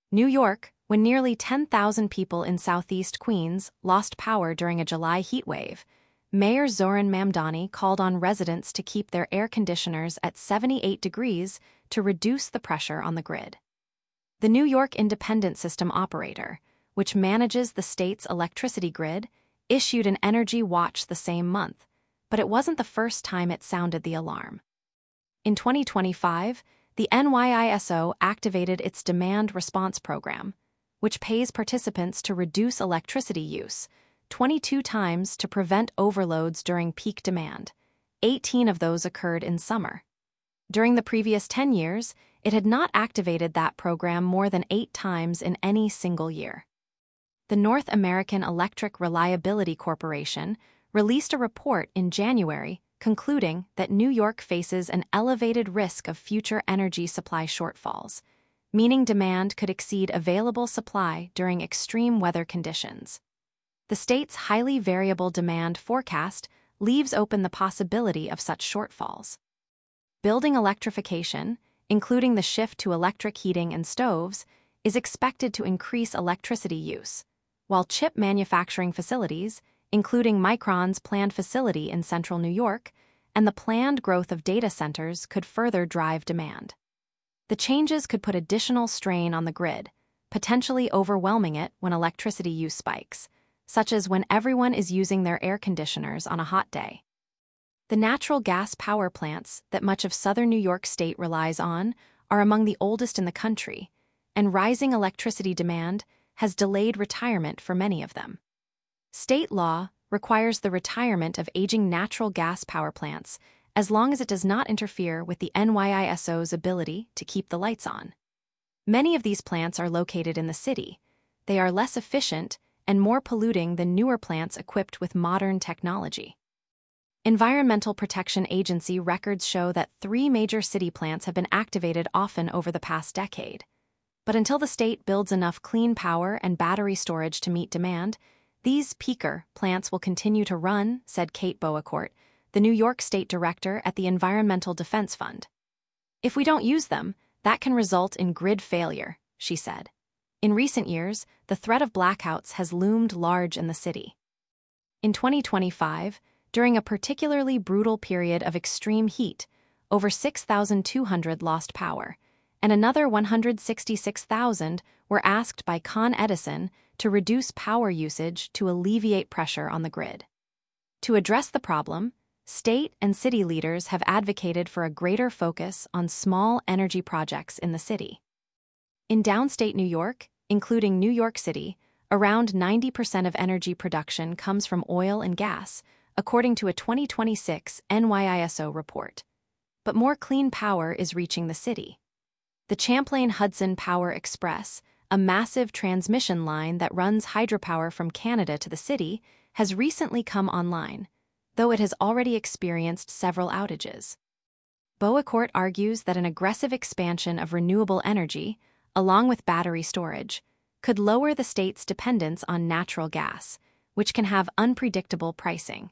New York, when nearly 10,000 people in southeast Queens lost power during a July heatwave, Mayor Zohran Mamdani called on residents to keep their air conditioners at 78 degrees to reduce the pressure on the grid. The New York Independent System Operator, which manages the state's electricity grid, issued an energy watch the same month, but it wasn't the first time it sounded the alarm. In 2025, the NYISO activated its Demand Response Program, which pays participants to reduce electricity use 22 times to prevent overloads during peak demand. 18 of those occurred in summer. During the previous 10 years, it had not activated that program more than 8 times in any single year. The North American Electric Reliability Corporation released a report in January concluding that New York faces an elevated risk of future energy supply shortfalls, meaning demand could exceed available supply during extreme weather conditions. The state's highly variable demand forecast leaves open the possibility of such shortfalls. Building electrification, including the shift to electric heating and stoves, is expected to increase electricity use, while chip manufacturing facilities, including Micron's planned facility in central New York, and the planned growth of data centers could further drive demand. The changes could put additional strain on the grid, potentially overwhelming it when electricity use spikes, such as when everyone is using their air conditioners on a hot day. The natural gas power plants that much of southern New York State relies on are among the oldest in the country, and rising electricity demand has delayed retirement for many of them. State law requires the retirement of aging natural gas power plants as long as it does not interfere with the NYISO's ability to keep the lights on. Many of these plants are located in the city. They are less efficient and more polluting than newer plants equipped with modern technology. Environmental Protection Agency records show that 3 major city plants have been activated often over the past decade. But until the state builds enough clean power and battery storage to meet demand, these peaker plants will continue to run, said Kate Boacourt, the New York State Director at the Environmental Defense Fund. If we don't use them, that can result in grid failure, she said. In recent years, the threat of blackouts has loomed large in the city. In 2025, during a particularly brutal period of extreme heat, over 6,200 lost power, and another 166,000 were asked by Con Edison to reduce power usage to alleviate pressure on the grid. To address the problem, state and city leaders have advocated for a greater focus on small energy projects in the city. In downstate New York, including New York City, around 90% of energy production comes from oil and gas, according to a 2026 NYISO report. But more clean power is reaching the city. The Champlain Hudson Power Express, a massive transmission line that runs hydropower from Canada to the city, has recently come online, though it has already experienced several outages. Boacourt argues that an aggressive expansion of renewable energy, along with battery storage, could lower the state's dependence on natural gas, which can have unpredictable pricing.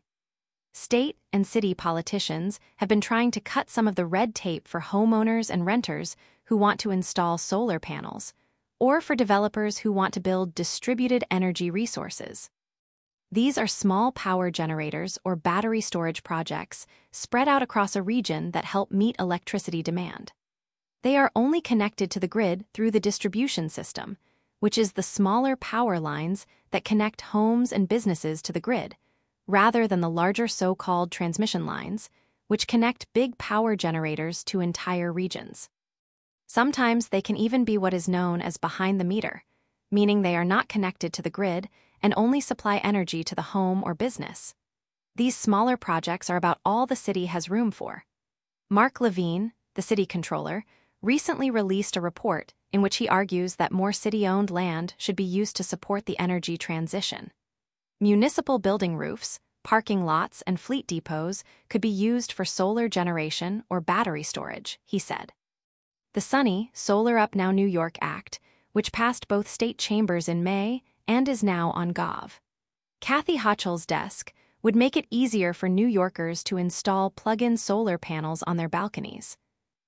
State and city politicians have been trying to cut some of the red tape for homeowners and renters who want to install solar panels, or for developers who want to build distributed energy resources. These are small power generators or battery storage projects spread out across a region that help meet electricity demand. They are only connected to the grid through the distribution system, which is the smaller power lines that connect homes and businesses to the grid, rather than the larger so-called transmission lines, which connect big power generators to entire regions. Sometimes they can even be what is known as behind the meter, meaning they are not connected to the grid and only supply energy to the home or business. These smaller projects are about all the city has room for. Mark Levine, the city controller, recently released a report in which he argues that more city-owned land should be used to support the energy transition. Municipal building roofs, parking lots, and fleet depots could be used for solar generation or battery storage, he said. The SUNY Solar Up Now New York Act, which passed both state chambers in May and is now on Gov. Kathy Hochul's desk, would make it easier for New Yorkers to install plug-in solar panels on their balconies.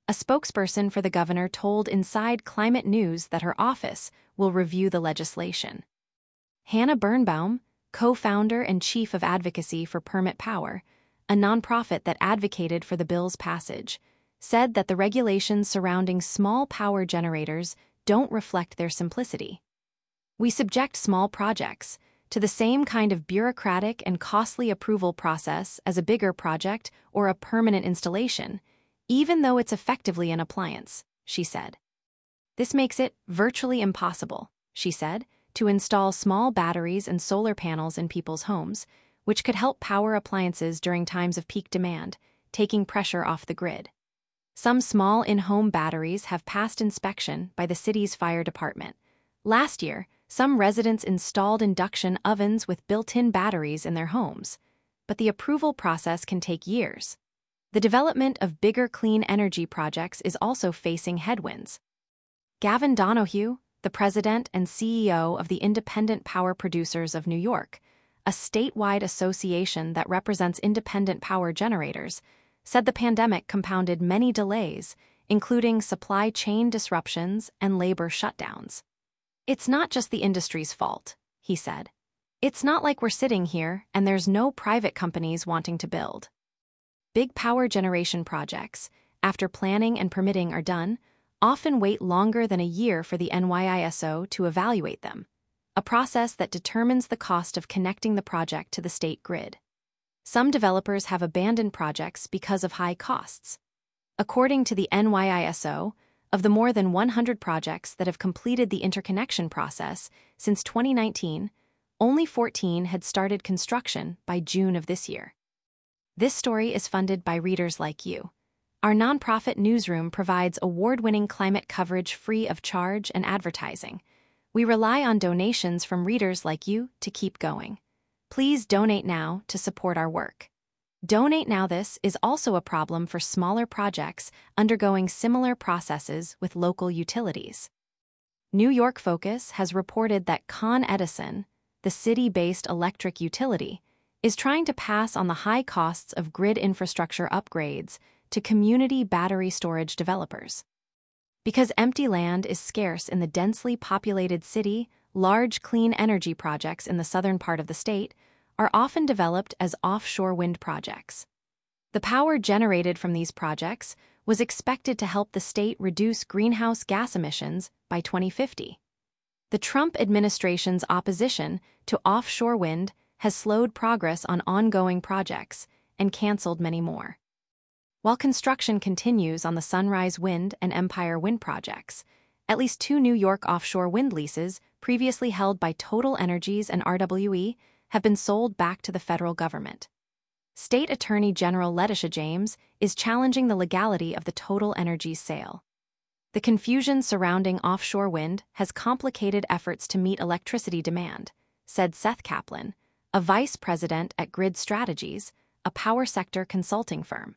A spokesperson for the governor told Inside Climate News that her office will review the legislation. Hannah Birnbaum, co-founder and chief of advocacy for Permit Power, a nonprofit that advocated for the bill's passage, said that the regulations surrounding small power generators don't reflect their simplicity. We subject small projects to the same kind of bureaucratic and costly approval process as a bigger project or a permanent installation, even though it's effectively an appliance, she said. This makes it virtually impossible, she said, to install small batteries and solar panels in people's homes, which could help power appliances during times of peak demand, taking pressure off the grid. Some small in-home batteries have passed inspection by the city's fire department. Last year, some residents installed induction ovens with built-in batteries in their homes, but the approval process can take years. The development of bigger clean energy projects is also facing headwinds. Gavin Donohue, the president and CEO of the Independent Power Producers of New York, a statewide association that represents independent power generators, said the pandemic compounded many delays, including supply chain disruptions and labor shutdowns. It's not just the industry's fault, he said. It's not like we're sitting here and there's no private companies wanting to build. Big power generation projects, after planning and permitting are done, often wait longer than a year for the NYISO to evaluate them, a process that determines the cost of connecting the project to the state grid. Some developers have abandoned projects because of high costs. According to the NYISO, of the more than 100 projects that have completed the interconnection process since 2019, only 14 had started construction by June of this year. This story is funded by readers like you. Our nonprofit newsroom provides award-winning climate coverage free of charge and advertising. We rely on donations from readers like you to keep going. Please donate now to support our work. Donate Now. This is also a problem for smaller projects undergoing similar processes with local utilities. New York Focus has reported that Con Edison, the city-based electric utility, is trying to pass on the high costs of grid infrastructure upgrades to community battery storage developers. Because empty land is scarce in the densely populated city, large clean energy projects in the southern part of the state are often developed as offshore wind projects. The power generated from these projects was expected to help the state reduce greenhouse gas emissions by 2050. The Trump administration's opposition to offshore wind has slowed progress on ongoing projects and canceled many more. While construction continues on the Sunrise Wind and Empire Wind projects, at least 2 New York offshore wind leases previously held by Total Energies and RWE have been sold back to the federal government. State Attorney General Letitia James is challenging the legality of the Total Energies sale. The confusion surrounding offshore wind has complicated efforts to meet electricity demand, said Seth Kaplan, a vice president at Grid Strategies, a power sector consulting firm.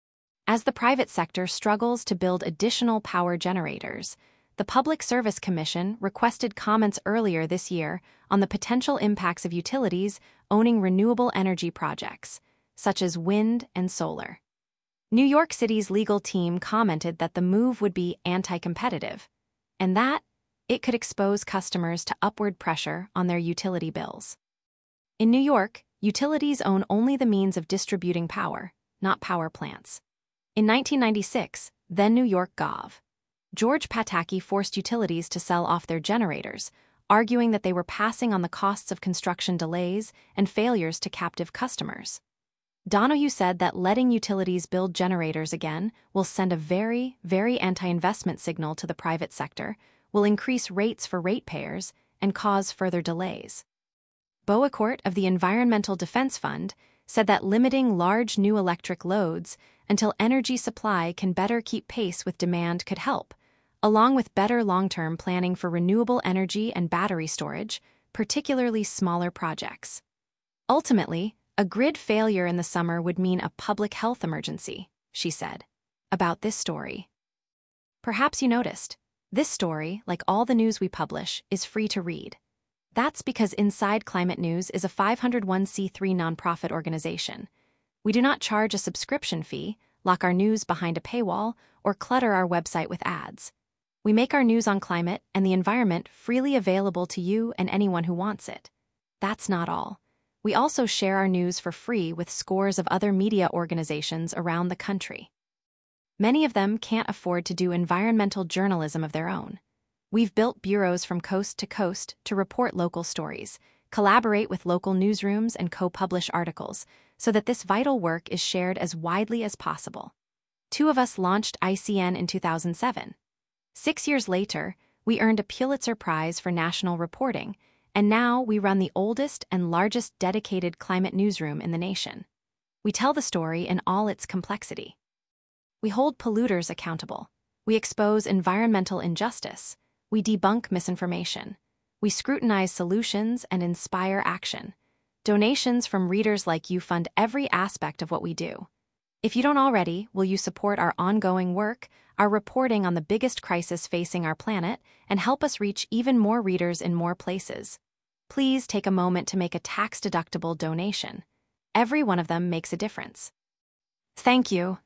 As the private sector struggles to build additional power generators, the Public Service Commission requested comments earlier this year on the potential impacts of utilities owning renewable energy projects, such as wind and solar. New York City's legal team commented that the move would be anti-competitive, and that it could expose customers to upward pressure on their utility bills. In New York, utilities own only the means of distributing power, not power plants. In 1996, then New York Gov. George Pataki forced utilities to sell off their generators, arguing that they were passing on the costs of construction delays and failures to captive customers. Donohue said that letting utilities build generators again will send a very, very anti-investment signal to the private sector, will increase rates for ratepayers, and cause further delays. Boacourt of the Environmental Defense Fund said that limiting large new electric loads until energy supply can better keep pace with demand could help, along with better long-term planning for renewable energy and battery storage, particularly smaller projects. Ultimately, a grid failure in the summer would mean a public health emergency, she said, about this story. Perhaps you noticed, this story, like all the news we publish, is free to read. That's because Inside Climate News is a 501c3 nonprofit organization. We do not charge a subscription fee, lock our news behind a paywall, or clutter our website with ads. We make our news on climate and the environment freely available to you and anyone who wants it. That's not all. We also share our news for free with scores of other media organizations around the country. Many of them can't afford to do environmental journalism of their own. We've built bureaus from coast to coast to report local stories, collaborate with local newsrooms, and co-publish articles, so that this vital work is shared as widely as possible. Two of us launched ICN in 2007. 6 years later, we earned a Pulitzer Prize for national reporting, and now we run the oldest and largest dedicated climate newsroom in the nation. We tell the story in all its complexity. We hold polluters accountable. We expose environmental injustice. We debunk misinformation. We scrutinize solutions and inspire action. Donations from readers like you fund every aspect of what we do. If you don't already, will you support our ongoing work, our reporting on the biggest crisis facing our planet, and help us reach even more readers in more places? Please take a moment to make a tax-deductible donation. Every one of them makes a difference. Thank you.